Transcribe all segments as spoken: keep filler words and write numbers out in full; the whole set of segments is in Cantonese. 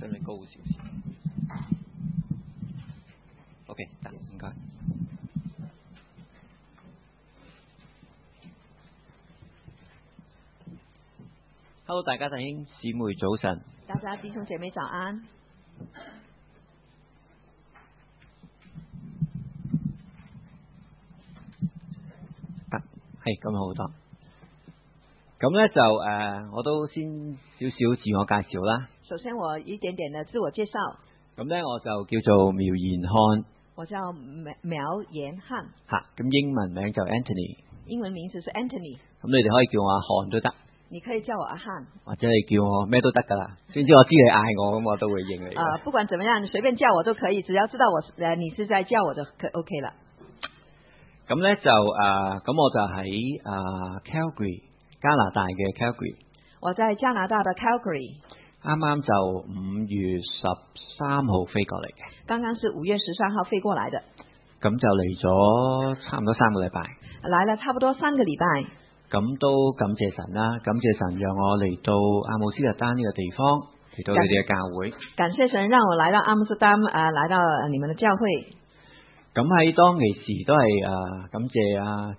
將你高少少。OK， 得，唔該。Hello， 大家弟兄姊妹早晨。 大家弟兄姐妹早安。 得，係咁好多。咁咧就誒、呃，我都先少少自我介紹啦。 首先我一點點的自我介紹。 咁咧我就叫做苗延漢。 我叫苗苗延漢。嚇， 咁英文名就 Anthony。 英文名字是 Anthony。 咁你哋可以叫我阿漢都得。 你可以叫我阿漢，或者你叫我咩都得噶啦。總之我知你嗌我咁，我都會應你。 啊、呃，不管怎麼樣，你隨便叫我都可以，只要知道我誒你是在叫我就可 OK 啦。 咁咧就誒，咁、呃、我就喺誒、呃、Calgary 加拿大嘅 Calgary。我在加拿大的 Calgary。啱啱就五月十三號飛過嚟嘅。 剛剛是五月十三號飛過來的。 咁就嚟咗差唔多三個禮拜。 來了差不多三個禮拜。 咁都感謝神啦，感謝神讓我嚟到阿姆斯特丹呢個地方，嚟到你哋嘅教會。 感謝神讓我來到阿姆斯特丹，啊，來到你們的教會。 咁喺當其時都係誒感謝阿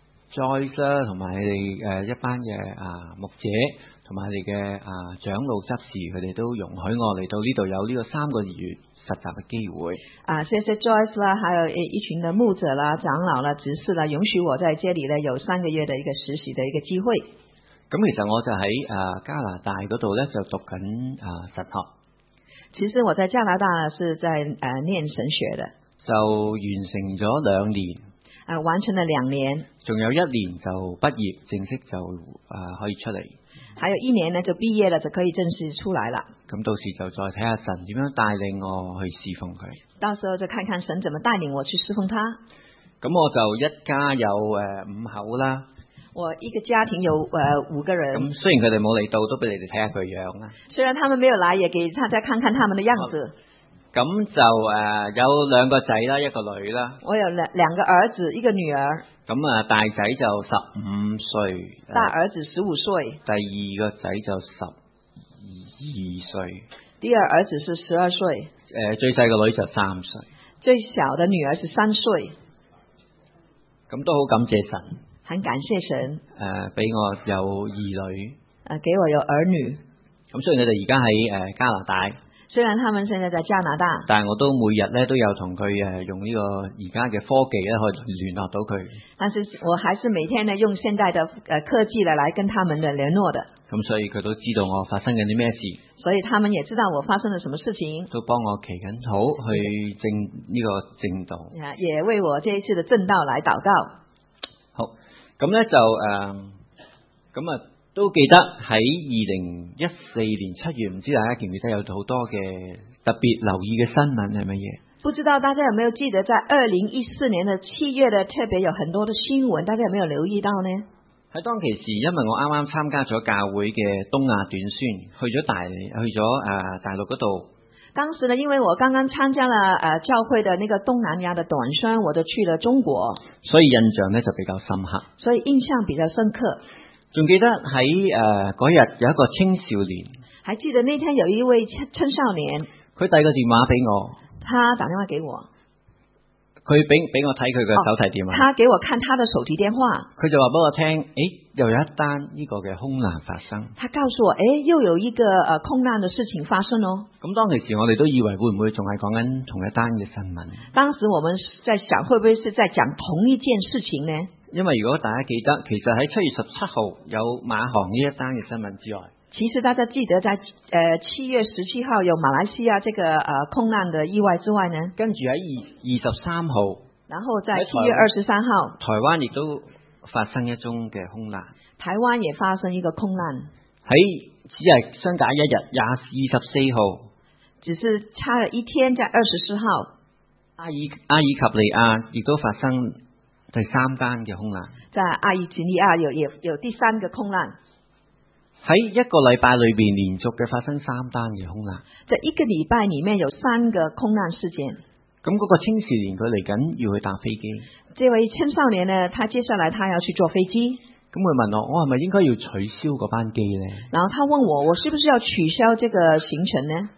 Joyce 啦，同埋你哋誒一班嘅啊牧者，同埋你嘅啊長老執事，佢哋都容許我嚟到呢度有呢個三個月實習嘅機會啊，謝謝 Joyce 啦，還有一群的牧者啦、長老啦、執事啦，允許我在這裏呢有三個月的一個實習的一個機會。 咁其實我就喺誒加拿大嗰度咧就讀緊誒神學。 其實我在加拿大是在誒念神學的。 就完成咗兩年。 啊，完成了兩年。 仲有一年就畢業，正式就誒可以出嚟。 還有一年呢就畢業了，就可以正式出來了。 咁到時就再睇下神點樣帶領我去侍奉佢。 到時候就看看神怎麼帶領我去侍奉他。 咁我就一家有誒五口啦。 我一個家庭有誒五個人。 咁雖然佢哋冇嚟到，都俾你哋睇下佢樣啦。 雖然他們沒有來，也給大家看看他們的樣子。 咁就誒、呃、有兩個仔啦，一個女啦。 我有兩兩個兒子，一個女兒。 咁啊，大仔就十五歲。 大兒子十五歲。 第二個仔就十二歲。 第二兒子是十二歲。誒、 呃，最細個女就三歲。 最小的女兒是三歲。 咁都好感謝神。 很感謝神。誒、 呃，俾我有兒女。 誒、呃，給我有兒女。 咁雖然佢哋而家喺誒加拿大。 雖然他們現在在加拿大， 但係我都每日咧都有同佢誒用呢個而家嘅科技咧去聯絡到佢。但是我還是每天呢用現代的誒科技嚟來跟他們的聯絡的。 咁所以佢都知道我發生緊啲咩事。 所以他們也知道我發生了什麼事情。 都幫我祈緊禱去正呢個正道。 也為我這一次的正道來禱告。 好，咁咧就誒咁啊。都記得喺二零一四年七月，唔知大家記唔記得有好多嘅特別留意嘅新聞係乜嘢？ 不知道大家有沒有記得，在二零一四年的七月的特別有很多的新聞，大家有沒有留意到呢？ 喺當其時，因為我啱啱參加咗教會嘅東亞短宣，去咗大去咗誒、呃、大陸嗰度。 當時呢，因為我剛剛參加了誒、呃、教會的那個東南亞的短宣，我就去了中國， 所以印象呢就比較深刻。 所以印象比較深刻。 仲記得喺誒嗰日有一個青少年， 還記得那天有一位青少年， 佢遞個電話俾我， 他打電話給我， 佢俾俾我睇佢嘅手提電話， 他給我看他的手提電話， 佢就話俾我聽，誒又有一單呢個嘅空難發生， 他告訴我，誒又有一個誒空難的事情發生哦。 咁當其時我哋都以為會唔會仲係講緊同一單嘅新聞？ 當時我們在想，會不會是在講同一件事情呢？ 因為如果大家記得，其實喺七月十七號有馬航呢一單嘅新聞之外， 其實大家記得在誒七月十七號有馬來西亞這個誒空難的意外之外呢， 跟住喺二二十三號， 然後在七月二十三號， 台灣亦都發生一宗嘅空難， 台灣也發生一個空難， 喺只係相隔一日廿二十四號， 只是差了一天，在二十四號， 阿爾阿爾及利亞亦都發生第三單嘅空難， 在阿爾及利亞有有有第三個空難， 喺一個禮拜裏邊連續嘅發生三單嘅空難， 在一個禮拜裏面有三個空難事件。 咁嗰個青少年佢嚟緊要去搭飛機， 這位青少年呢，他接下來他要去坐飛機， 咁佢問我，我係咪應該要取消嗰班機呢？ 然後他問我，我是不是要取消這個行程呢？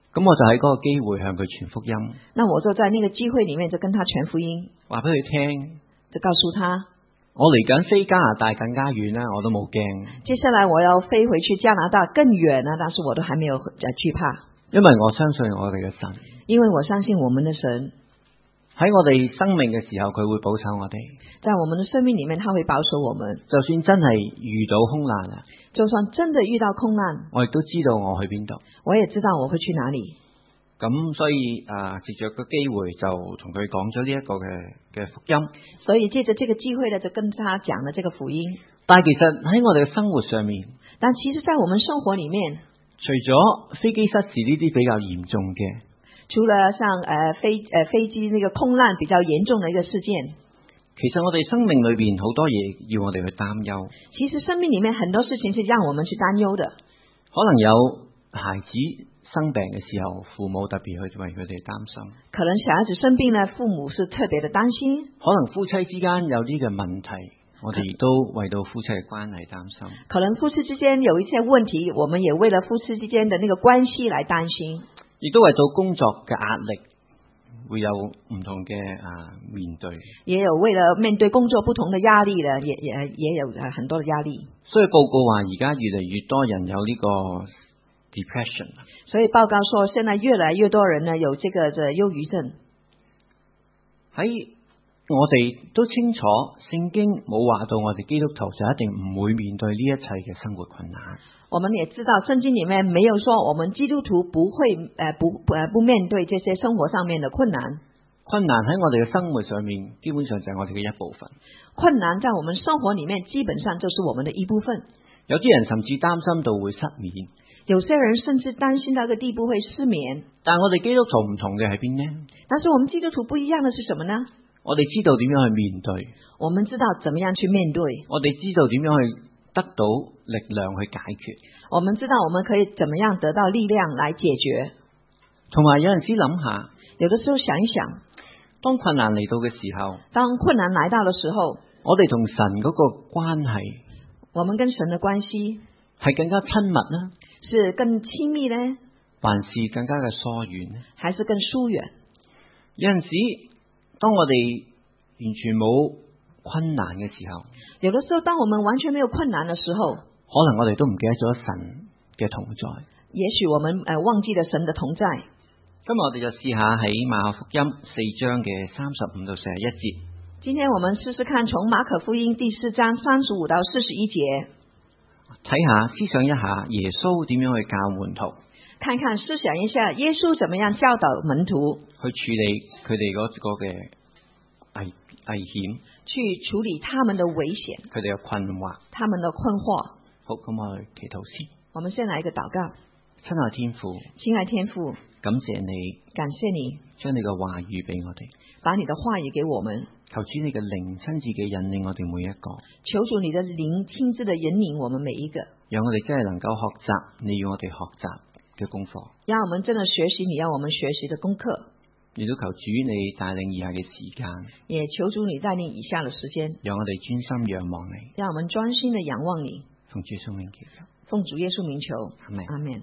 咁我就喺嗰個機會向佢傳福音， 那我就在那個機會裡面就跟他傳福音， 話俾佢聽， 就告訴他， 我嚟緊飛加拿大更加遠啦，我都冇驚。 接下來我要飛回去加拿大更遠啦，但是我都還沒有呃懼怕， 因為我相信我哋嘅神， 因為我相信我們的神喺我哋生命嘅時候，佢會保守我哋。 在我們的生命裡面，他會保守我們。 就算真係遇到空難啊， 就算真的遇到空難， 我亦都知道我去邊度。 我也知道我會去哪裡。 咁所以啊，藉着個機會就同佢講咗呢一個嘅嘅福音。 所以借着這個機會呢，就跟他講了這個福音。 但係其實喺我哋嘅生活上面， 但其實在我們生活裡面， 除咗飛機失事呢啲比較嚴重嘅， 除了像誒、呃、飛誒、呃、飛機那個空難比較嚴重的一個事件， 其實我哋生命裏邊好多嘢要我哋去擔憂。 其實生命裡面很多事情是讓我們去擔憂的。 可能有孩子生病嘅時候，父母特別去為佢哋擔心。 可能小孩子生病呢，父母是特別的擔心。 可能夫妻之間有啲嘅問題，我哋亦都為到夫妻嘅關係擔心。 可能夫妻之間有一些問題，我們也為了夫妻之間的那個關係來擔心。 亦都為到工作嘅壓力，會有唔同嘅啊面對。 也有為了面對工作不同的壓力呢，也也也有很多的壓力。 所以報告話，而家越嚟越多人有呢個 depression。 所以報告說，現在越來越多人呢有這個嘅憂鬱症。 喺我哋都清楚，聖經冇話到我哋基督徒就一定唔會面對呢一切嘅生活困難。 我們也知道聖經裡面沒有說我們基督徒不會誒、呃、不誒、呃、不面對這些生活上面的困難。 困難喺我哋嘅生活上面，基本上就係我哋嘅一部分。 困難在我們生活裡面，基本上就是我們的一部分。 有啲人甚至擔心到會失眠， 有些人甚至擔心到個地步會失眠。 但係我哋基督徒唔同嘅係邊呢？ 但是我們基督徒不一樣的是什麼呢？ 我哋知道點樣去面對， 我們知道怎麼樣去面對， 我哋知道點樣去得到力量去解決， 我們知道我們可以怎麼樣得到力量來解決。 同埋有陣時諗下， 有的時候想一想， 當困難嚟到嘅時候， 當困難來到的時候， 我哋同神嗰個關係， 我們跟神的關係係更加親密呢？ 是更親密呢？ 還是更加嘅疏遠呢？ 還是更疏遠？ 有陣時，當我哋完全冇困難嘅時候， 有的時候當我們完全沒有困難的時候， 可能我哋都唔記得咗神嘅同在。 也許我們誒、呃、忘記了神的同在。 今日我哋就試下喺馬可福音四章嘅三十五到四十一節。 今天我們試試看從馬可福音第四章三十五到四十一節， 睇下思想一下耶穌點樣去教門徒， 看看思想一下耶穌怎麼樣教導門徒去處理佢哋嗰個嘅危危險， 去處理他們的危險， 佢哋嘅困惑， 他們的困惑。 好，咁我哋祈禱先。 我們先來一個禱告。 親愛天父， 親愛天父， 感謝你， 感謝你將你嘅話語俾我哋， 把你的話語給我們。 求主你嘅靈親自嘅引領我哋每一個， 求主你的靈親自的引領我們每一個， 讓我哋真係能夠學習你要我哋學習嘅功課， 讓我們真的學習你要我們學習的功課。 亦都求主你帶領以下嘅時間，也求主你帶領以下的時間， 讓我哋專心仰望你， 讓我們專心的仰望你。 奉主耶穌名祈求， 奉主耶穌名求， 阿門。 阿門。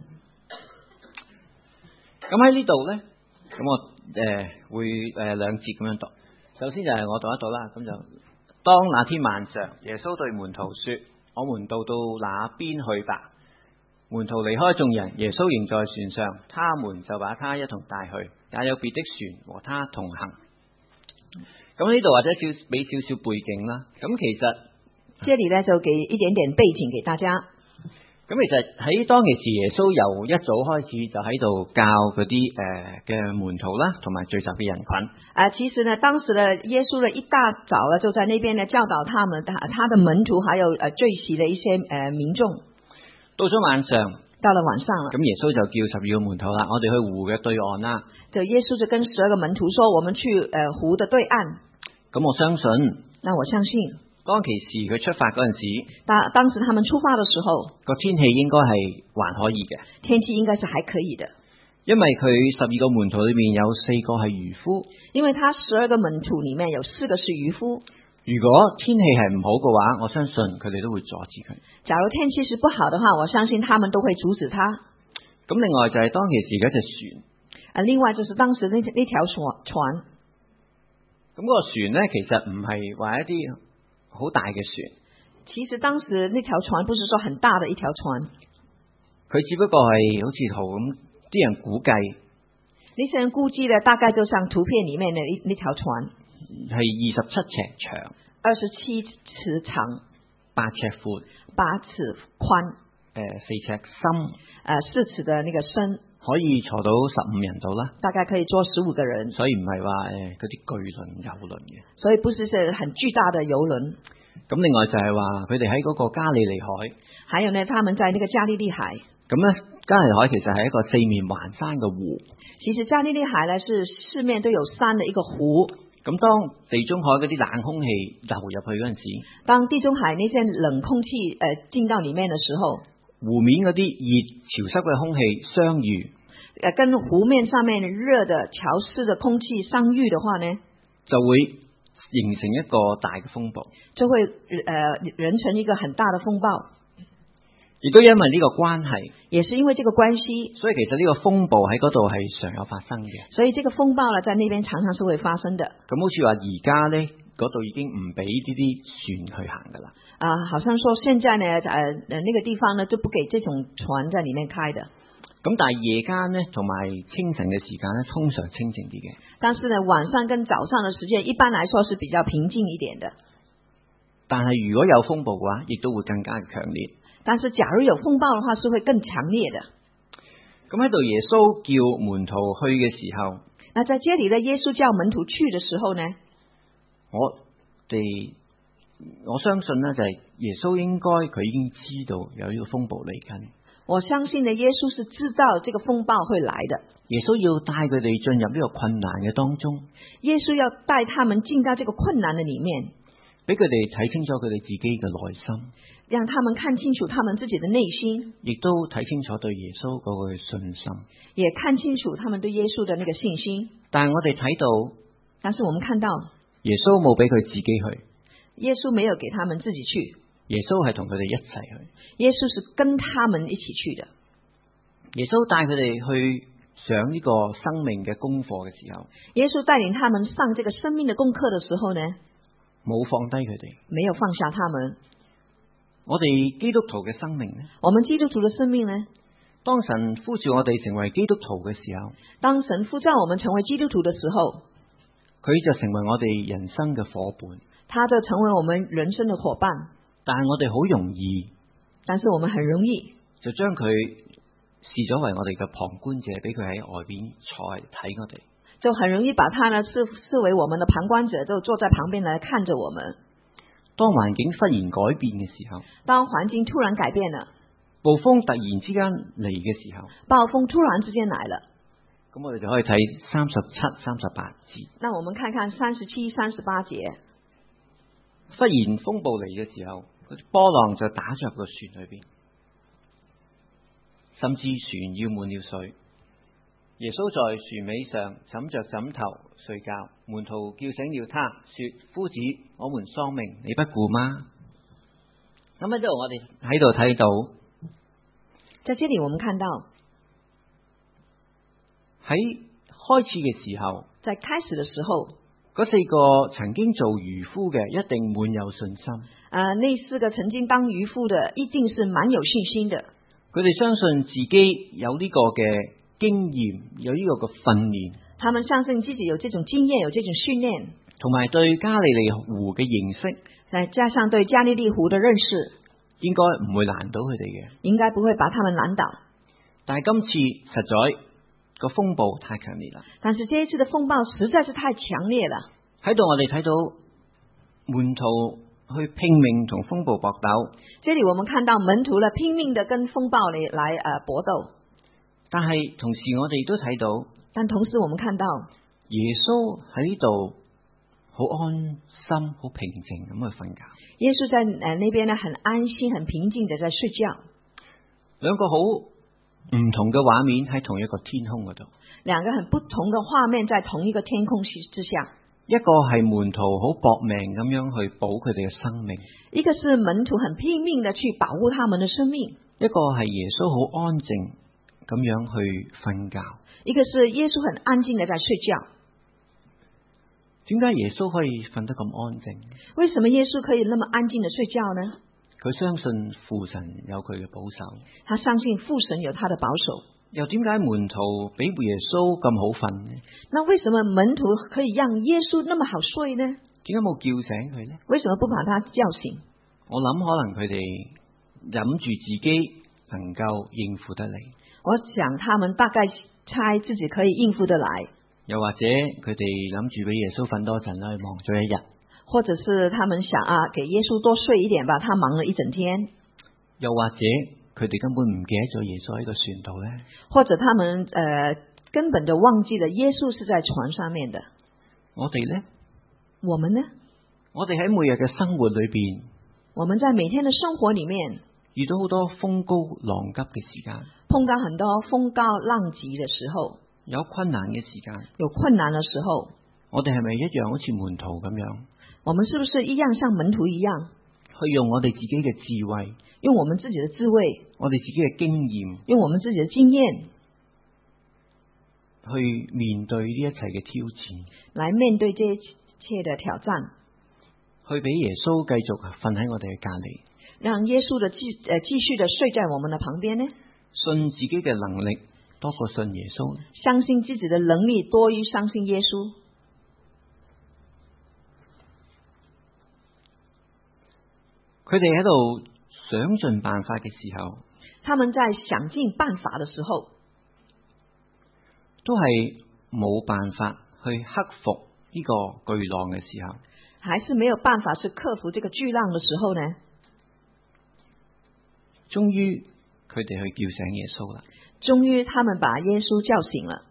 咁喺呢度咧，咁我誒、呃、會誒兩節咁樣讀。首先就係我讀一讀啦，咁就當那天晚上，耶穌對門徒說：我們到到那邊去吧。門徒離開眾人，耶穌仍在船上，他們就把他一同帶去，也有別的船和他同行。咁呢度或者少俾少少背景啦。咁其實這裏呢就給一點點背景給大家。 咁其實喺當其時，耶穌由一早開始就喺度教嗰啲誒嘅門徒啦，同埋聚集嘅人群。 啊，其實呢，當時呢，耶穌呢一大早呢就在那邊呢教導他們，他他的門徒還有誒聚集的一些誒、呃、民眾。 到咗晚上， 到了晚上了， 咁耶穌就叫十二個門徒啦，我哋去湖嘅對岸啦。 就耶穌就跟十二個門徒說：我們去誒、呃、湖的對岸。 咁我相信， 那我相信。 當其時佢出發嗰陣時， 當當時他們出發的時候， 個天氣應該係還可以嘅。 天氣應該是還可以的， 因為佢十二個門徒裏面有四個係漁夫。 因為他十二個門徒裏面有四個是漁夫。 如果天氣係唔好嘅話，我相信佢哋都會阻止佢。 假如天氣是不好的話，我相信他們都會阻止他。 咁另外就係當其時嘅一隻船。 啊，另外就是當時那那條船船。 咁嗰個船咧，其實唔係話一啲好大嘅船。 其實當時那條船不是說很大的一條船， 佢只不過係好似圖咁，啲人估計。 那些人估計呢，大概就像圖片裏面的那條船， 係二十七尺長， 二十七尺長， 八尺闊， 八尺寬， 誒四尺深， 誒四尺的那個深， 可以坐到十五人度啦。 大概可以坐十五個人。 所以唔係話誒嗰啲巨輪遊輪嘅。 所以不是是很巨大的遊輪。 咁另外就係話佢哋喺嗰個加利利海。 還有呢，他們在那個加利利海。 咁咧，加利利海其實係一個四面環山嘅湖。 其實加利利海呢，是四面都有山的一個湖。 咁當地中海嗰啲冷空氣流入去嗰陣時， 當地中海那些冷空氣誒、呃、進到裡面的時候， 湖面嗰啲熱潮濕嘅空氣相遇， 誒跟湖面上面熱的潮濕的空氣相遇的話呢， 就會形成一個大嘅風暴， 就會誒形成一個很大的風暴。 亦都因為呢個關係， 也是因為這個關係， 所以其實呢個風暴喺嗰度係常有發生嘅。 所以這個風暴呢，在那邊常常是會發生的。 咁好似話而家呢，嗰度已經唔俾呢啲船去行噶啦。 啊，好像說現在呢，誒誒，那個地方呢，就不給這種船在裡面開的。 咁但係夜間呢，同埋清晨嘅時間呢，通常清靜啲嘅。 但是呢，晚上跟早上的時間，一般來說是比較平靜一點的。 但係如果有風暴嘅話，亦都會更加強烈。 但是假如有風暴的話，是會更強烈的。 咁喺度耶穌叫門徒去嘅時候， 那在這裡呢，耶穌叫門徒去嘅時候呢， 我哋我相信呢，就係耶穌應該佢已經知道有呢個風暴嚟緊。 我相信呢，耶穌是知道這個風暴會來的。 耶穌要帶佢哋進入呢個困難嘅當中， 耶穌要帶他們進到這個困難的裡面， 俾佢哋睇清楚佢哋自己嘅內心， 讓他們看清楚他們自己的內心， 亦都睇清楚對耶穌嗰個信心， 也看清楚他們對耶穌的那個信心。 但係我哋睇到， 但是我們看到耶穌冇俾佢自己去， 耶穌沒有給他們自己去， 耶穌係同佢哋一齊去， 耶穌是跟他們一起去的。 耶穌帶佢哋去上呢個生命嘅功課嘅時候， 耶穌帶領他們上這個生命的功課的時候呢， 冇放低佢哋， 沒有放下他們。 我哋基督徒嘅生命呢， 我們基督徒的生命呢， 當神呼召我哋成為基督徒嘅時候， 當神呼召我們成為基督徒的時候， 佢就成為我哋人生嘅伙伴， 他就成為我們人生的伙伴。 但係我哋好容易， 但是我們很容易就將佢視咗為我哋嘅旁觀者，俾佢喺外邊坐嚟睇我哋， 就很容易把他呢視視為我們的旁觀者，就坐在旁邊來看着我們。 當環境忽然改變嘅時候， 當環境突然改變了， 暴風突然之間嚟嘅時候， 暴風突然之間來了， 咁我哋就可以睇三十七、三十八節。 那我們看看三十七、三十八節。 忽然風暴嚟嘅時候，波浪就打着個船裏邊，甚至船要滿了水。耶穌在船尾上枕着枕頭睡覺，門徒叫醒了他，說：夫子，我們喪命，你不顧嗎？咁喺度我哋喺度睇到， 在這裡我們看到喺開始嘅時候， 在開始的時候， 嗰四個曾經做漁夫嘅一定滿有信心。 啊、呃，那四個曾經當漁夫的一定是蠻有信心的。 佢哋相信自己有呢個嘅經驗，有呢個嘅訓練。 他們相信自己有這種經驗，有這種訓練， 同埋對加利利湖嘅認識， 再加上對加利利湖的認識， 應該唔會難倒佢哋嘅。 應該不會把他們難倒。 但係今次實在個風暴太強烈啦。 但是這一次的風暴實在是太強烈了。 喺度我哋睇到門徒去拼命同風暴搏鬥。 這裡我們看到門徒呢拼命的跟風暴嚟來誒搏鬥。 但係同時我哋都睇到， 但同時我們看到耶穌喺呢度好安心、好平靜咁去瞓覺。 耶穌在誒那邊呢，很安心、很平靜地在睡覺。 兩個好唔同嘅畫面喺同一個天空嗰度。 兩個很不同的畫面在同一個天空之下。 一個係門徒好搏命咁樣去保佢哋嘅生命， 一個是門徒很拼命地去保護他們的生命。 一個係耶穌好安靜咁樣去瞓覺。 一個是耶穌很安靜的在睡覺。 點解耶穌可以瞓得咁安靜？ 為什麼耶穌可以那麼安靜的睡覺呢？ 佢相信父神有佢嘅保守。 他相信父神有他的保守。 又點解門徒比耶穌咁好瞓呢？ 那為什麼門徒可以讓耶穌那麼好睡呢？ 點解冇叫醒佢呢？ 為什麼不把他叫醒？ 我諗可能佢哋諗住自己能夠應付得嚟。 我想他們大概猜自己可以應付得來。 又或者佢哋諗住俾耶穌瞓多陣啦，忙咗一日。 或者是他們想啊，給耶穌多睡一點吧，他忙了一整天。 又或者佢哋根本唔記得咗耶穌喺個船度呢？ 或者他們誒、呃、根本就忘記了耶穌是在船上面的。 我哋呢？ 我們呢？ 我哋喺每日嘅生活裏邊， 我們在每天的生活裏面遇到好多風高浪急嘅時間， 碰到很多風高浪急嘅時候， 有困難嘅時間， 有困難嘅時候， 我哋係咪一樣好似門徒咁樣？ 我們是不是一樣像門徒一樣， 去用我哋自己嘅智慧， 用我們自己的智慧， 我哋自己嘅經驗， 用我們自己的經驗去面對呢一切嘅挑戰， 來面對這一切的挑戰， 去俾耶穌繼續瞓喺我哋嘅隔籬， 讓耶穌的繼誒繼續的睡在我們的旁邊呢？ 信自己嘅能力多過信耶穌， 相信自己的能力多於相信耶穌。 佢哋喺度想盡辦法嘅時候， 他們在想盡辦法的時候， 都係冇辦法去克服呢個巨浪嘅時候， 還是沒有辦法去克服這個巨浪的時候呢？ 終於佢哋去叫醒耶穌啦。 終於他們把耶穌叫醒了。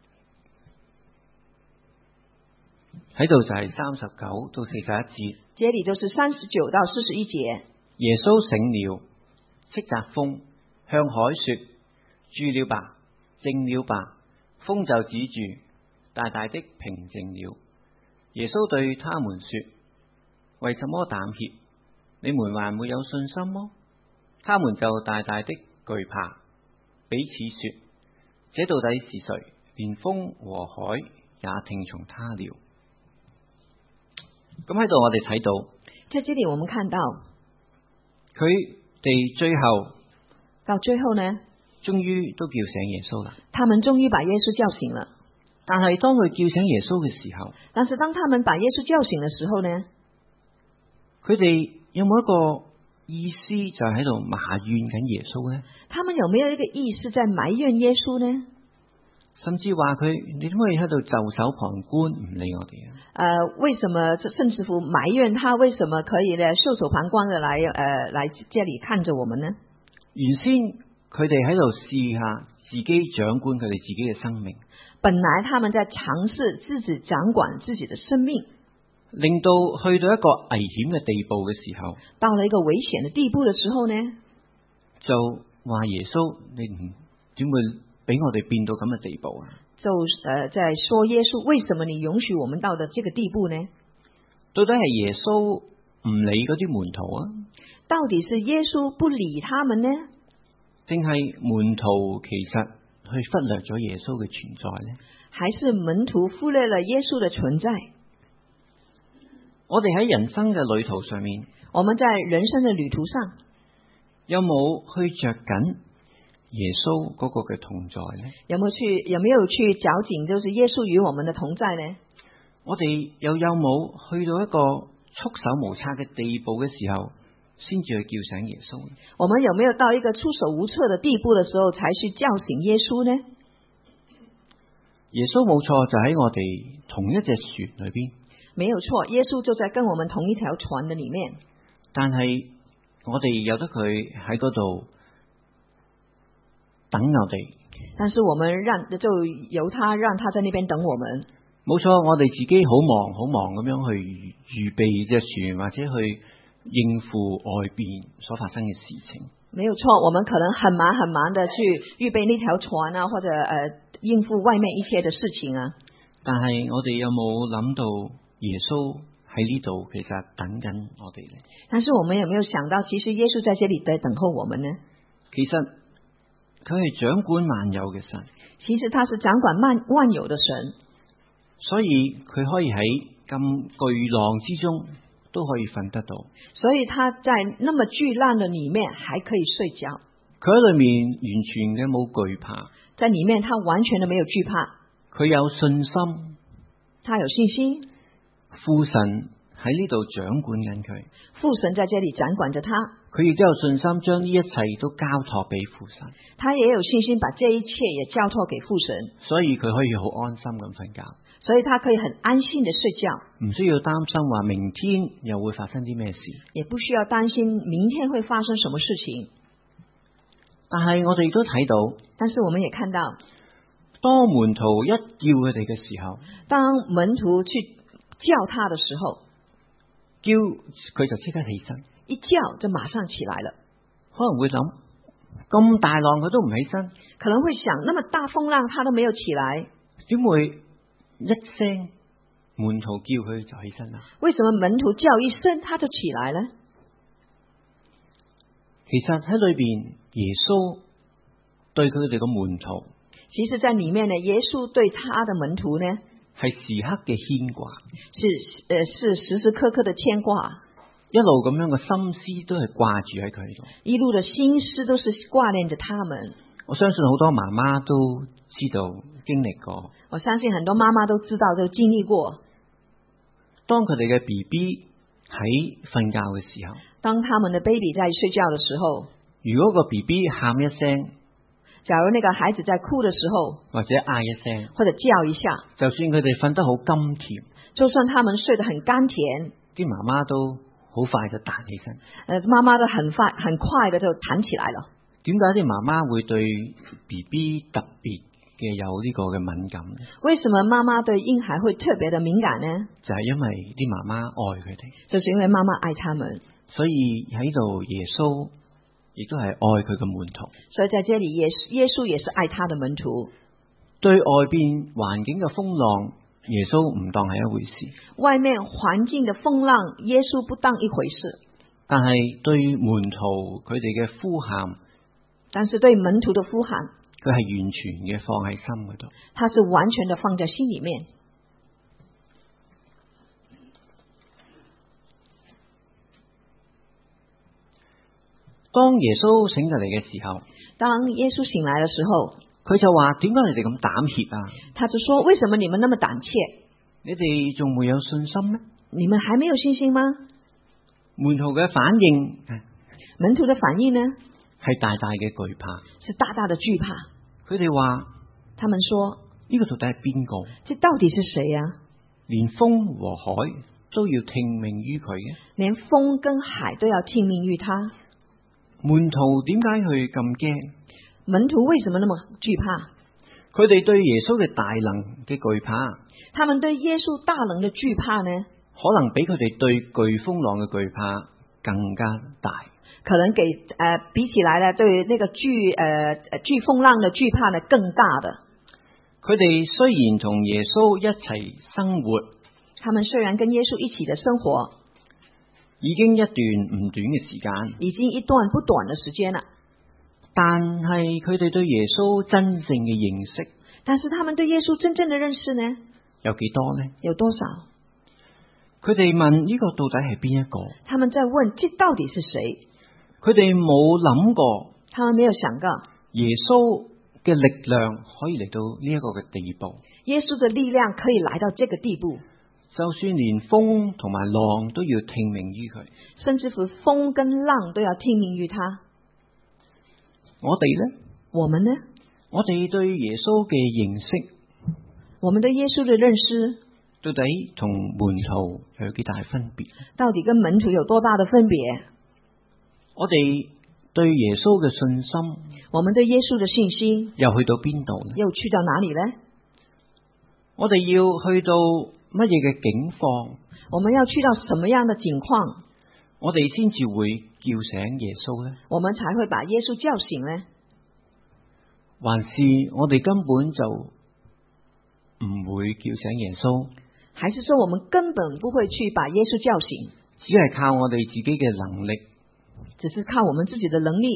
喺度就係三十九到四十一節， 這裏就是三十九到四十一節。 耶穌醒了，斥責風，向海說：住了吧，靜了吧。風就止住，大大的平靜了。耶穌對他們說：為什麼膽怯？你們還沒有信心麼？他們就大大的懼怕，彼此說：這到底是誰？連風和海也聽從他了。咁喺度我哋睇到， 在這裏我們看到， 佢哋最後到最後呢， 終於都叫醒耶穌啦。 他們終於把耶穌叫醒了。 但係當佢叫醒耶穌嘅時候， 但是當他們把耶穌叫醒的時候呢， 佢哋有冇一個意思就喺度埋怨緊耶穌呢？ 他們有沒有一個意思在埋怨耶穌呢？ 甚至話佢，你點可以喺度袖手旁觀唔理我哋啊？ 誒、呃，為什麼甚至乎埋怨他？為什麼可以呢袖手旁觀的來誒、呃、來這裏看着我們呢？ 原先佢哋喺度試下自己掌管佢哋自己嘅生命， 本來他們在嘗試自己掌管自己的生命， 令到去到一個危險嘅地步嘅時候， 到了一個危險的地步的時候呢， 就話耶穌，你唔點會俾我哋變到咁嘅地步啊？ 就誒、呃、在說耶穌，為什麼你允許我們到的這個地步呢？ 到底係耶穌唔理嗰啲門徒啊？ 到底是耶穌不理他們呢？ 定係門徒其實去忽略咗耶穌嘅存在呢？ 還是門徒忽略了耶穌的存在？ 我哋喺人生嘅旅途上面， 我們在人生的旅途上， 有冇去着緊耶穌嗰個嘅同在呢？ 有冇去有沒有去找緊，就是耶穌與我們的同在呢？ 我哋又有冇去到一個束手無策嘅地步嘅時候，先至去叫醒耶穌？ 我們有沒有到一個束手無策的地步的時候，才去叫醒耶穌呢？ 耶穌冇錯，就喺我哋同一隻船裏邊， 沒有錯，耶穌就在跟我們同一條船的裏面。 但係我哋由得佢喺嗰度等我哋， 但是我們讓就由他讓他在那邊等我們。 冇錯，我哋自己好忙好忙咁樣去預備隻船，或者去應付外邊所發生嘅事情。 沒有錯，我們可能很忙很忙的去預備那條船啊，或者誒、呃、應付外面一切的事情啊。 但係我哋有冇諗到耶穌喺呢度其實等緊我哋呢？ 但是我們有沒有想到，其實耶穌在這裏在等候我們呢？ 其實佢係掌管萬有嘅神， 其實他是掌管萬萬有的神， 所以佢可以喺咁巨浪之中都可以瞓得到。 所以他在那麼巨浪的裏面還可以睡覺。 佢喺裏面完全嘅冇懼怕， 在裏面他完全的沒有懼怕， 佢有信心， 他有信心。 父神喺呢度掌管緊佢， 父神在這裏掌管着他， 佢亦都有信心將呢一切都交託俾父神， 他也有信心把這一切也交託給父神， 所以佢可以好安心咁瞓覺， 所以他可以很安心的睡覺， 唔需要擔心話明天又會發生啲咩事， 也不需要擔心明天會發生什麼事情。 但係我哋都睇到， 但是我們也看到， 當門徒一叫佢哋嘅時候， 當門徒去叫他的時候， 叫佢就即刻起身， 一叫就馬上起來了。 可能會諗，咁大浪佢都唔起身， 可能會想，那麼大風浪他都沒有起來， 點會一聲門徒叫佢就起身啦？ 為什麼門徒叫一聲他就起來呢？ 其實喺裏邊，耶穌對佢哋嘅門徒， 其實在裏面呢，耶穌對他的門徒呢， 係時刻嘅牽掛， 是呃是時時刻刻的牽掛， 一路咁樣嘅心思都係掛住喺佢度， 一路的心思都是掛念着他們。 我相信好多媽媽都知道經歷過， 我相信很多媽媽都知道都經歷過， 當佢哋嘅 B B 喺瞓覺嘅時候， 當他們的 baby 在睡覺的時候， 如果個 B B 喊一聲， 假如那個孩子在哭的時候， 或者嗌一聲， 或者叫一下， 就算佢哋瞓得好甘甜， 就算他們睡得很甘甜， 啲媽媽都好快就彈起身。 呃，媽媽都很快很快的就彈起來了。 點解啲媽媽會對 B B 特別嘅有呢個嘅敏感呢？ 為什麼媽媽對嬰孩會特別的敏感呢？ 就係因為啲媽媽愛佢哋， 就是因為媽媽愛他們， 所以喺度耶穌亦都係愛佢嘅門徒。 所以在這裏耶耶穌也是愛他的門徒。 對外邊環境嘅風浪，耶穌唔當係一回事。 外面環境的風浪，耶穌不當一回事。 但係對門徒佢哋嘅呼喊， 但是對門徒的呼喊， 佢係完全嘅放喺心嗰度。 他是完全的放在心裏面。 當耶穌醒過嚟嘅時候， 當耶穌醒來的時候， 佢就話：點解你哋咁膽怯啊？ 他就說：為什麼你們那麼膽怯？ 你哋仲沒有信心咩？ 你們還沒有信心嗎？ 門徒嘅反應， 門徒的反應呢？ 係大大嘅懼怕， 是大大的懼怕。 佢哋話： 他們說， 呢個到底係邊個？ 這到底是誰呀？ 連風和海都要聽命於佢嘅， 連風跟海都要聽命於他。 門徒點解去咁驚？ 門徒為什麼那麼懼怕？ 佢哋對耶穌嘅大能嘅懼怕， 他們對耶穌大能的懼怕呢？ 可能比佢哋對颶風浪嘅懼怕更加大。 可能給誒、呃、比起來呢，對那個颶誒颶風浪的懼怕呢更大的。 佢哋雖然同耶穌一齊生活， 他們雖然跟耶穌一起的生活， 已經一段唔短嘅時間， 已經一段不短的時間了。 但係佢哋對耶穌真正嘅認識， 但是他們對耶穌真正的認識呢？ 有幾多呢？ 有多少？ 佢哋問呢個到底係邊一個？ 他們在問這到底是誰？ 佢哋冇諗過， 他們沒有想過耶穌嘅力量可以嚟到呢一個嘅地步。 耶穌的力量可以來到這個地步， 就算連風同埋浪都要聽命於佢， 甚至乎風跟浪都要聽命於他。 我哋呢？ 我們呢？ 我哋對耶穌嘅認識， 我們對耶穌的認識， 到底同門徒有幾大分別？ 到底跟門徒有多大的分別？ 我哋對耶穌嘅信心， 我們對耶穌的信心又去到邊度呢？ 又去到哪裏呢？ 我哋要去到乜嘢嘅境況？ 我們要去到什麼樣的境況， 我哋先至會叫醒耶穌呢？ 我們才會把耶穌叫醒呢？ 還是我哋根本就唔會叫醒耶穌？ 還是說我們根本不會去把耶穌叫醒， 只係靠我哋自己嘅能力， 只是靠我們自己的能力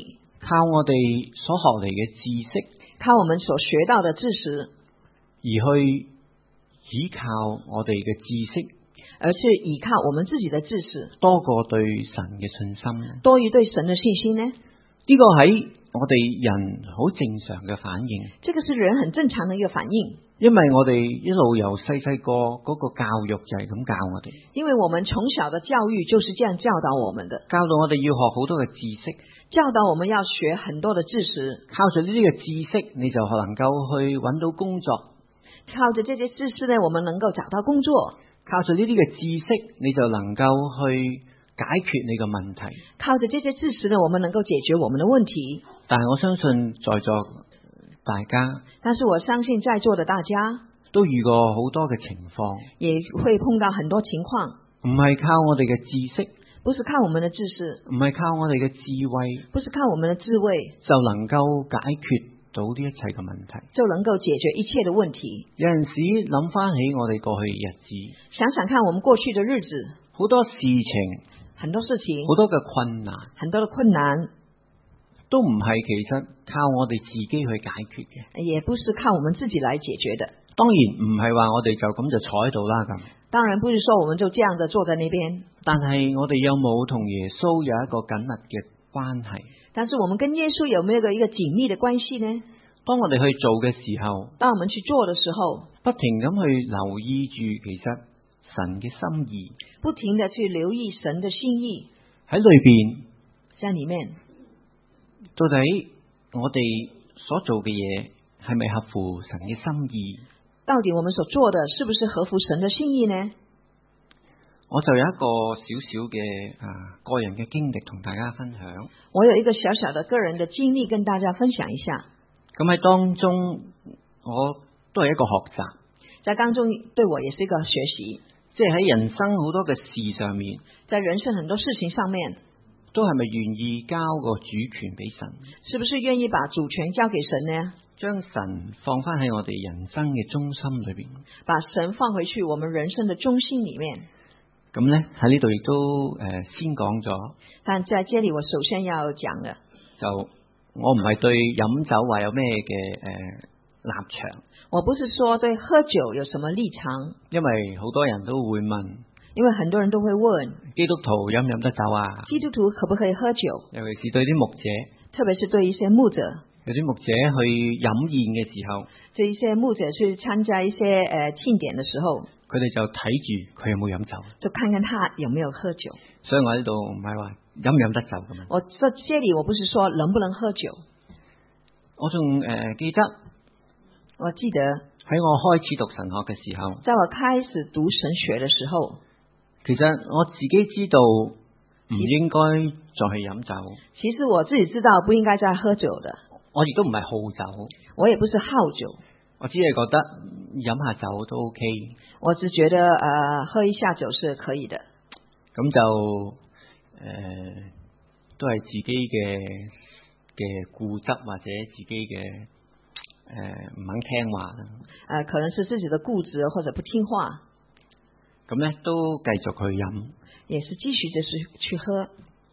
靠我哋所學嚟嘅知識， 靠我們所學到的知識， 而去依靠我哋嘅知識， 而是依靠我們自己的知識， 多過對神嘅信心， 多於對神的信心呢？ 呢個喺我哋人好正常嘅反應。 這個是人很正常的一個反應， 因為我哋一路由細細個嗰個教育就係咁教我哋， 因為我們從小的教育就是這樣教導我們的， 教導我哋要學好多嘅知識， 教導我們要學很多的知識， 靠住呢啲嘅知識，你就能夠去揾到工作。 靠着這些知識呢，我們能夠找到工作。 靠住呢啲嘅知識，你就能夠去解決你嘅問題。 靠着這些知識呢，我們能夠解決我們的問題。 但係我相信在座大家， 但是我相信在座的大家都遇過好多嘅情況， 也會碰到很多情況， 唔係靠我哋嘅知識， 不是靠我們的知識， 唔係靠我哋嘅智慧， 不是靠我們的智慧就能夠解決到呢一切嘅問題， 就能夠解決一切的問題。 有陣時諗翻起我哋過去嘅日子， 想想看我們過去的日子， 好多事情， 很多事情， 好多嘅困難， 很多的困難， 都唔係其實靠我哋自己去解決嘅， 也不是靠我們自己來解決的。 當然唔係話我哋就咁就坐喺度啦咁。 當然不是說我們就這樣子坐在那邊， 但係我哋有冇同耶穌有一個緊密嘅關係？ 但是我們跟耶穌有沒有一個緊密的關係呢？ 當我哋去做嘅時候， 當我們去做的時候， 不停咁去留意住其實神嘅心意， 不停地去留意神的心意喺裏邊， 在裏面， 到底我哋所做嘅嘢係咪合乎神嘅心意？ 到底我們所做的是不是合乎神的心意呢？ 我就有一個小小嘅啊個人嘅經歷同大家分享。 我有一個小小的個人的經歷跟大家分享一下。 咁喺當中，我都係一個學習， 在當中對我也是一個學習， 即係喺人生好多嘅事上面， 在人生很多事情上面， 都係咪願意交個主權俾神？ 是不是願意把主權交給神呢？ 將神放翻喺我哋人生嘅中心裏邊， 把神放回去我們人生的中心裏面。 咁呢，喺呢度亦都誒、呃、先講咗， 但在這裏我首先要講嘅， 就我唔係對飲酒話有咩嘅誒立場， 我不是說對喝酒有什麼立場， 因為好多人都會問， 因為很多人都會問基督徒飲唔飲得酒啊？ 基督徒可不可以喝酒？ 尤其是對啲牧者， 特別是對一些牧者， 有啲牧者去飲宴嘅時候， 這一些牧者去參加一些誒、呃、慶典的時候， 佢哋就睇住佢有冇飲酒， 就看看他有沒有喝酒。 所以我喺呢度唔係話飲唔飲得酒咁樣。 我在這裏我不是說能不能喝酒， 我仲誒、呃、記得， 我記得喺我開始讀神學嘅時候， 在我開始讀神學的時候， 其實我自己知道唔應該再去飲酒。 其實我自己知道不應該再喝酒的， 我亦都唔係好酒， 我也不是好酒， 我只係覺得飲下酒都 OK。 我只覺得誒、呃、喝一下酒是可以的。 咁就誒、呃、都係自己嘅嘅固執或者自己嘅誒唔肯聽話啦。 誒、呃，可能是自己的固執或者不聽話。 咁咧都繼續去飲， 也是繼續就是去喝。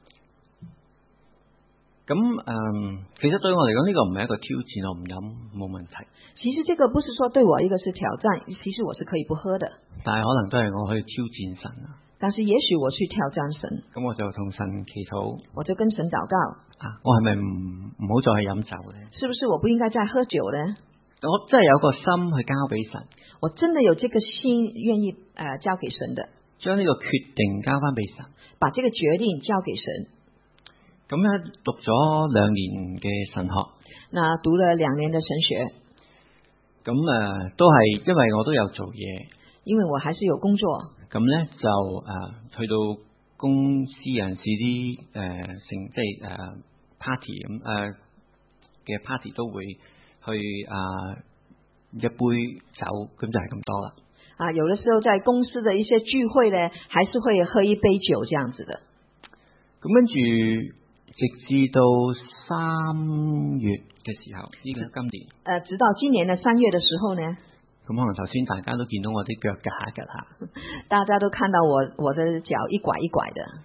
咁誒、嗯，其實對我嚟講呢個唔係一個挑戰，我唔飲冇問題。 其實這個不是說對我一個是挑戰，其實我是可以不喝的。 但係可能都係我去挑戰神啊。 但是也許我去挑戰神， 咁我就同神祈禱， 我就跟神禱告啊，我係咪唔唔好再去飲酒咧？ 是不是我不應該再喝酒呢？ 我真係有個心去交俾神， 我真的有這個心願意誒、呃、交給神的， 將呢個決定交翻俾神， 把這個決定交給神。 咁咧讀咗兩年嘅神學， 那讀了兩年的神學， 咁誒、呃、都係因為我都有做嘢， 因為我還是有工作。 咁咧就誒、呃、去到公司人士啲誒成即係誒、呃、party 咁誒嘅 party 都會去啊、呃、一杯酒，咁就係咁多啦。 啊，有的時候在公司的一些聚會呢，還是會喝一杯酒這樣子的。 咁跟住直至到三月嘅時候，呢、這個今年誒、 呃，直到今年的三月的時候呢？ 咁可能頭先大家都見到我啲腳夾一夾下， 大家都看到我我的腳一拐一拐的。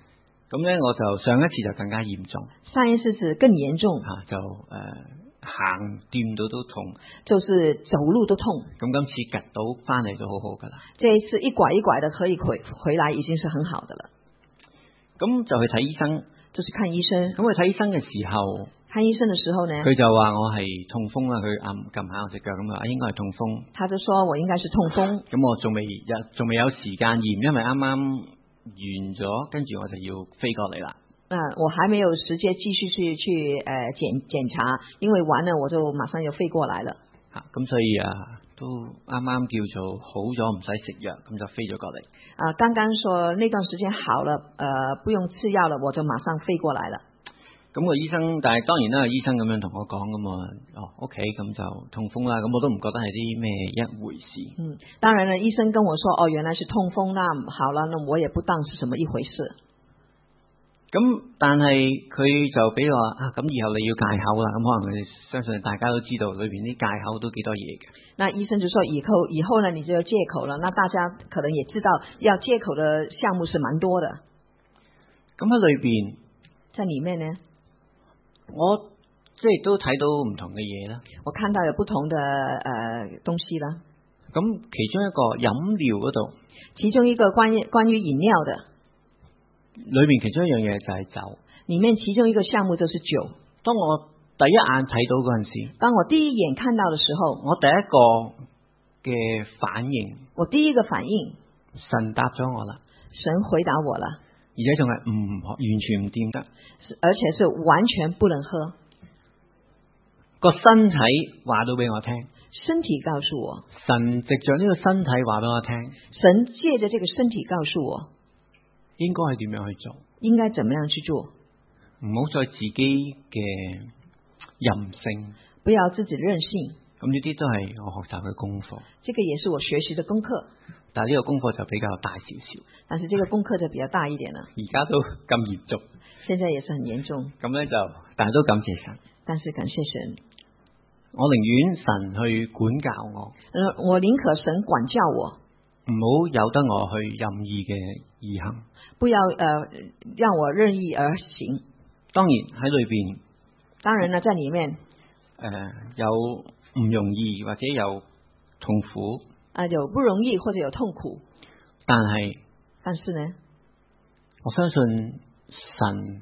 咁咧我就上一次就更加嚴重， 上一次是更嚴重， 嚇、就誒、呃、行掂到都痛， 就是走路都痛。 咁今次趌到翻嚟就好好噶啦。 這一次一拐一拐的可以回回來，已經是很好的了。 咁就去睇醫生， 就是看醫生。 咁去睇醫生嘅時候， 看醫生的時候呢， 佢就話我係痛風啦，佢按撳下我隻腳咁啊，應該係痛風。 他就說我應該是痛風。 咁我仲未有仲未有時間驗，因為啱啱完咗，跟住我就要飛過嚟啦。 啊，我還沒有時間繼續去去誒檢檢查，因為完了我就馬上又飛過來了。 嚇、啊，咁所以啊，都啱啱叫做好咗，唔使食藥，咁就飛咗過嚟。 啊，剛剛說那段時間好了，呃，不用吃藥了，我就馬上飛過來了。 咁個醫生，但係當然啦，醫生咁樣同我講咁啊，哦 ，OK，咁就痛風啦，咁我都唔覺得係啲咩一回事。嗯， 當然啦，醫生跟我說，哦，原來是痛風，那好了，那我也不當是什麼一回事。 咁但係佢就俾我啊，咁以後你要戒口啦，咁可能佢哋相信大家都知道裏邊啲戒口都幾多嘢嘅。 那醫生就說以後以後呢，你就要戒口了。那大家可能也知道，要戒口的項目是蠻多的。 咁喺裏邊， 在裏面呢， 我即係都睇到唔同嘅嘢啦。 我看到有不同的誒、呃、東西啦。 咁其中一個飲料嗰度， 其中一個關於關於飲料的。 裏面其中一樣嘢就係酒， 裏面其中一個項目就是酒。 當我第一眼睇到嗰陣時， 當我第一眼看到的時候， 我第一個嘅反應， 我第一個反應， 神答咗我啦， 神回答我了， 而且仲係唔完全唔掂得， 而且是完全不能喝。 個身體話到俾我聽， 身體告訴我， 神藉着呢個身體話俾我聽， 神借着這個身體告訴我。 應該係點樣去做？ 應該怎麼樣去做？ 唔好再自己嘅任性， 不要自己任性。 咁呢啲都係我學習嘅功課。 這個也是我學習的功課。 但係呢個功課就比較大少少。 但是這個功課就比較大一點啦。 而家都咁嚴重。 現在也是很嚴重。 咁咧就，但係都感謝神。 但是感謝神。 我寧願神去管教我。 我寧可神管教我。 唔好由得我去任意嘅而行， 不要誒、呃、讓我任意而行。 當然喺裏邊， 當然呢，在裏面誒、 呃、有唔容易或者有痛苦， 啊有不容易或者有痛苦， 但係但是呢， 我相信神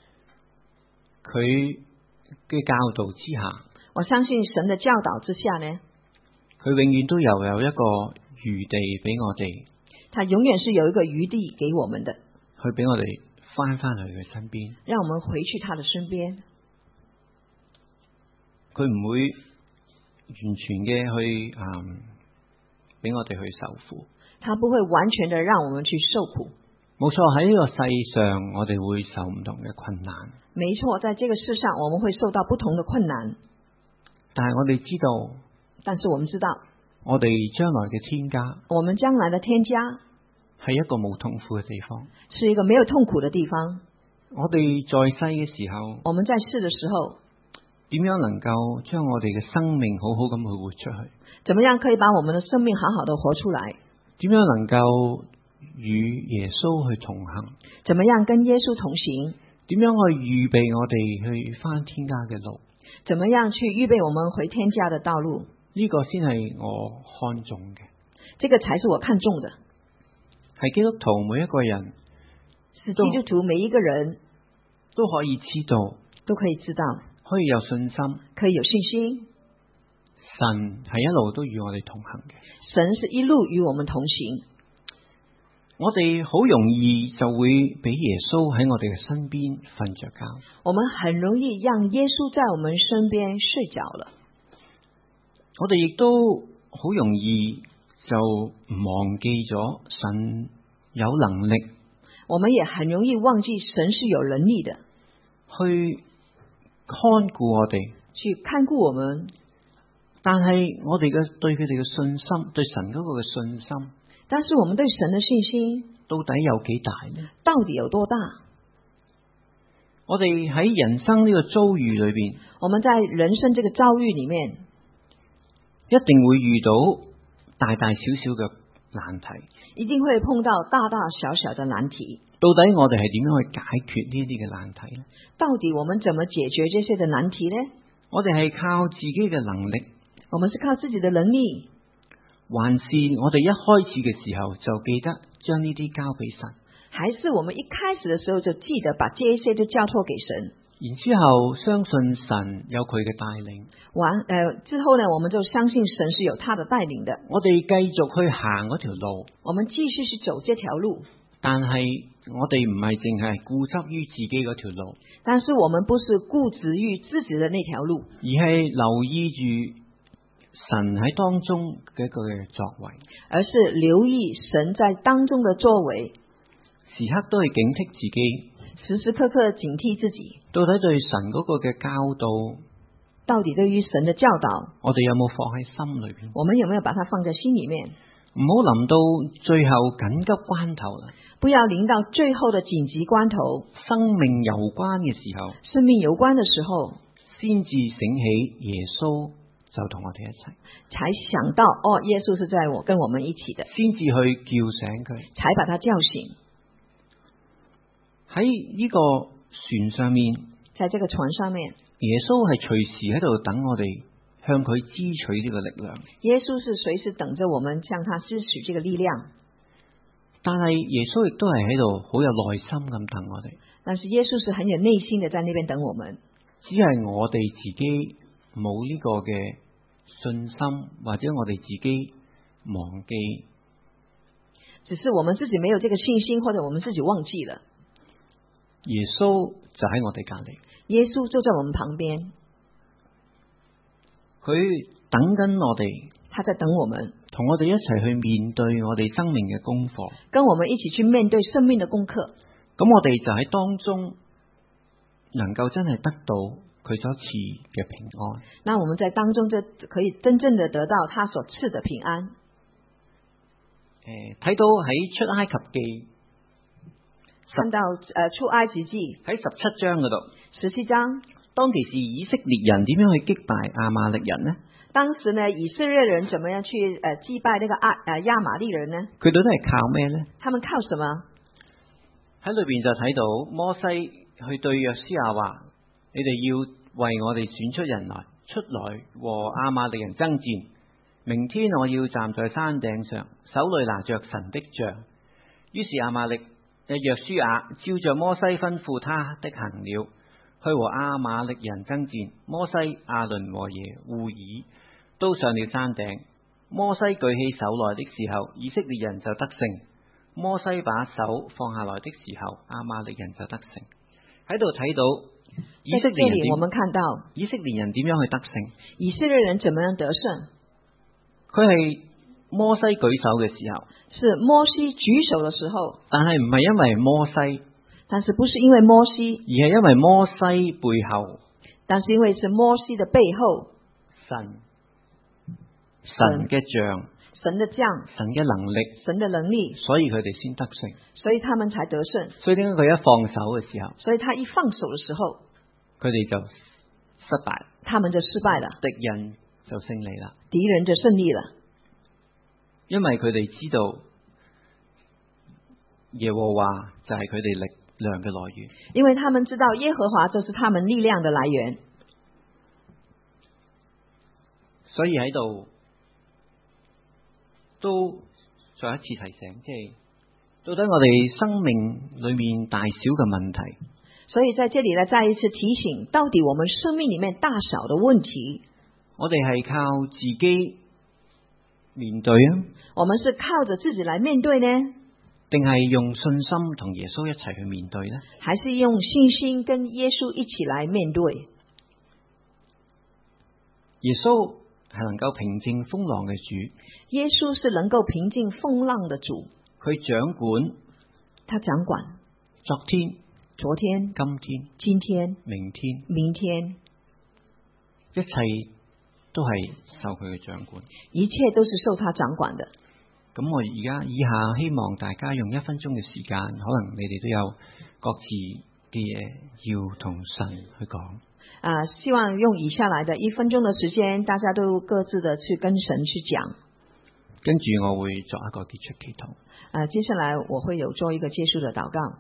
佢嘅教導之下， 我相信神嘅教導之下呢， 佢永遠都有有一個餘地俾我哋， 他永遠是有一個餘地給我們的， 去俾我哋翻翻去佢身邊， 讓我們回去他的身邊。 佢唔會完全嘅去嗯俾我哋去受苦， 他不會完全的讓我們去受苦。 冇錯，喺呢個世上我哋會受唔同嘅困難， 沒錯，在這個世上我們會受到不同的困難， 但係我哋知道， 但是我們知道。 我哋將來嘅天家， 我們將來的天家係一個冇痛苦嘅地方， 是一個沒有痛苦的地方。 我哋在世嘅時候， 我們在世的時候， 點樣能夠將我哋嘅生命好好咁去活出去？ 怎麼樣可以把我們的生命好好的活出來？ 點樣能夠與耶穌去同行？ 怎麼樣跟耶穌同行？ 點樣去預備我哋去返天家嘅路？ 怎麼樣去預備我們回天家的道路？ 呢個先係我看重嘅， 這個才是我看重的。 係基督徒每一個人， 是基督徒每一個人都可以知道， 都可以知道， 可以有信心， 可以有信心。 神係一路都與我哋同行嘅， 神是一路與我們同行。 我哋好容易就會俾耶穌喺我哋嘅身邊瞓着覺， 我們很容易讓耶穌在我們身邊睡着了。 我哋亦都好容易就忘記咗神有能力， 我們也很容易忘記神是有能力的， 去看顧我哋， 去看顧我們。 但係我哋嘅對佢哋嘅信心，對神嗰個嘅信心， 但是我們對神的信心到底有幾大呢？ 到底有多大？ 我哋喺人生呢個遭遇裏邊， 我們在人生這個遭遇裏面， 一定會遇到大大小小嘅難題， 一定會碰到大大小小的難題。 到底我哋係點樣去解決呢啲嘅難題呢？ 到底我們怎麼解決這些的難題呢？ 我哋係靠自己嘅能力， 我們是靠自己的能力， 還是我哋一開始嘅時候就記得將呢啲交俾神？ 還是我們一開始的時候就記得把這一些都交託給神？ 然之後相信神有佢嘅帶領， 完，呃，之後呢，我們就相信神是有他的帶領的。 我哋繼續去行嗰條路， 我們繼續去走這條路。 但係我哋唔係淨係固執於自己嗰條路， 但是我們不是固執於自己的那條路， 而係留意住神喺當中嘅一個嘅作為， 而是留意神在當中的作為， 時刻都係警惕自己， 時時刻刻警惕自己， 到底對神嗰個嘅教導， 到底對於神的教導， 我哋有冇放喺心裏邊？ 我們有沒有把它放在心裏面？ 唔好臨到最後緊急關頭啦， 不要臨到最後的緊急關頭， 生命攸關嘅時候， 生命攸關的時候， 先至醒起耶穌就同我哋一齊， 才想到哦，耶穌是在我跟我們一起的， 先至去叫醒佢， 才把他叫醒。 喺呢個船上面， 在這個船上面， 耶穌係隨時喺度等我哋向佢支取呢個力量。 耶穌是隨時等着我們向他支取這個力量， 但係耶穌亦都係喺度好有耐心咁等我哋。 但是耶穌是很有耐心的在那邊等我們， 只係我哋自己冇呢個嘅信心，或者我哋自己忘記， 只是我們自己沒有這個信心，或者我們自己忘記了。 耶穌就喺我哋隔籬， 耶穌就在我們旁邊， 佢等緊我哋， 他在等我們， 同我哋一齊去面對我哋生命嘅功課， 跟我們一起去面對生命的功課。 咁我哋就喺當中能夠真係得到佢所賜嘅平安。 那我們在當中就可以真正的得到他所賜的平安。 誒，睇到喺出埃及記， 看到誒出埃及記喺十七章嗰度， 十七章， 當其時以色列人點樣去擊敗亞瑪力人呢？ 當時呢，以色列人怎麼樣去誒擊敗那個亞誒亞瑪力人呢？ 佢哋都係靠咩呢？ 他們靠什麼？喺裏邊就睇到摩西去對約書亞話：你哋要為我哋選出人來，出來和亞瑪力人爭戰。明天我要站在山頂上，手裏拿着神的杖。於是亞瑪力約書亞照着摩西吩咐他的行了，去和亞瑪力人爭戰。摩西、亞倫和耶戶珥都上了山頂。摩西舉起手來的時候，以色列人就得勝。摩西把手放下來的時候，亞瑪力人就得勝。喺度睇到以色列人， 我們看到以色列人點樣去得勝？ 以色列人怎麼樣得勝？ 佢係摩西舉手嘅時候， 是摩西舉手的時候， 但係唔係因為摩西， 但是不是因為摩西， 而係因為摩西背後， 但是因為是摩西的背後， 神神嘅杖。 神的杖， 神嘅能力， 神的能力， 所以佢哋先得勝， 所以他們才得勝。 所以點解佢一放手嘅時候， 所以他一放手嘅時候， 佢哋就失敗， 他們就失敗了， 敵人就勝利啦， 敵人就勝利了， 因為佢哋知道耶和華就係佢哋力量嘅來源， 因為他們知道耶和華就是他們力量的來源， 所以喺度。都再一次提醒，即係到底我哋生命裏面大小嘅問題。 所以在這裏呢，再一次提醒，到底我們生命裏面大小的問題， 我哋係靠自己面對啊？ 我們是靠着自己來面對呢， 定係用信心同耶穌一齊去面對呢？ 還是用信心跟耶穌一起來面對？ 耶穌係能夠平靜風浪嘅主， 耶穌是能夠平靜風浪的主， 佢掌管， 他掌管昨天、 昨天、 今天、 今天、 明天、 明天， 一切都係受佢嘅掌管， 一切都是受他掌管的。 咁我而家以下希望大家用一分鐘嘅時間，可能你哋都有各自嘅嘢要同神去講。 啊、呃，希望用以下來的一分鐘的時間，大家都各自的去跟神去講。 跟住我會作一個結束祈禱。 啊，接下來我會有做一個結束的禱告。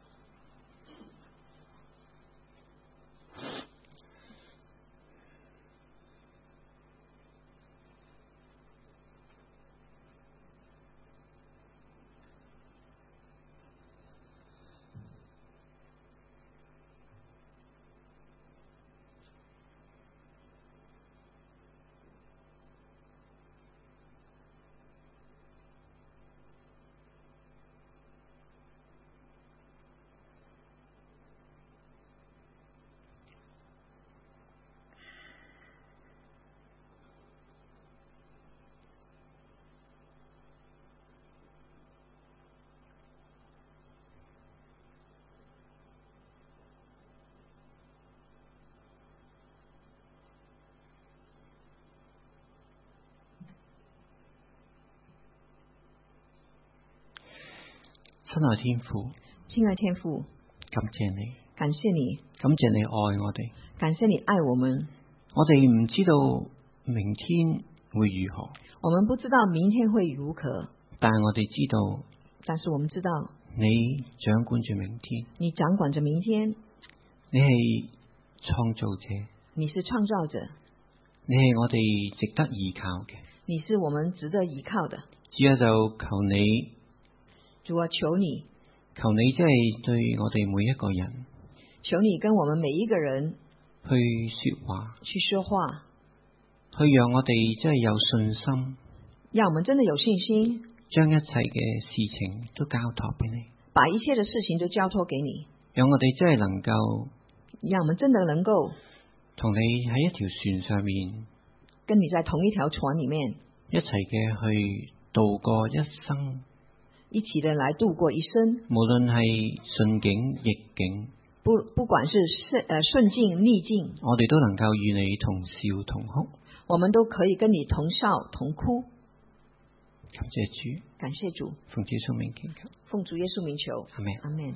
親愛天父， 親愛天父， 感謝你， 感謝你， 感謝你愛我哋， 感謝你愛我們。 我哋唔知道明天會如何， 我們不知道明天會如何， 但係我哋知道， 但是我們知道你掌管住明天， 你掌管着明天， 你係創造者， 你是創造者， 你係我哋值得依靠嘅， 你是我們值得依靠的。 主啊，就求你。 主啊，求你， 求你即係對我哋每一個人， 求你跟我們每一個人去說話， 去說話， 去讓我哋即係有信心， 讓我們真的有信心， 將一切嘅事情都交託俾你， 把一切的事情都交託給你， 讓我哋真係能夠， 讓我們真的能夠同你喺一條船上面， 跟你在同一條船裏面， 一齊嘅去度過一生。 一起的來度過一生， 無論係順境逆境， 不不管是順呃順境逆境， 我哋都能夠與你同笑同哭， 我們都可以跟你同笑同哭。 感謝主， 感謝主， 奉主耶穌名祈求， 奉主耶穌名求， 阿們， 阿們。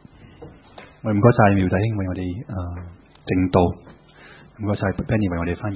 唔該晒苗弟兄為我哋誒證道，唔該晒 Benny 為我哋翻譯。